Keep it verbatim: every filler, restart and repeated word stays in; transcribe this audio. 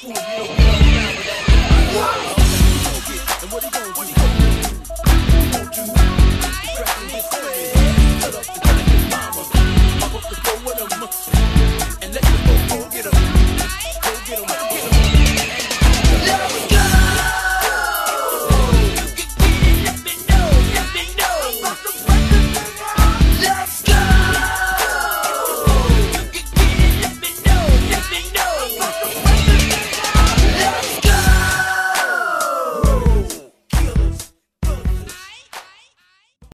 And what he gonna do? What he gonna do? Won't you? Pressing his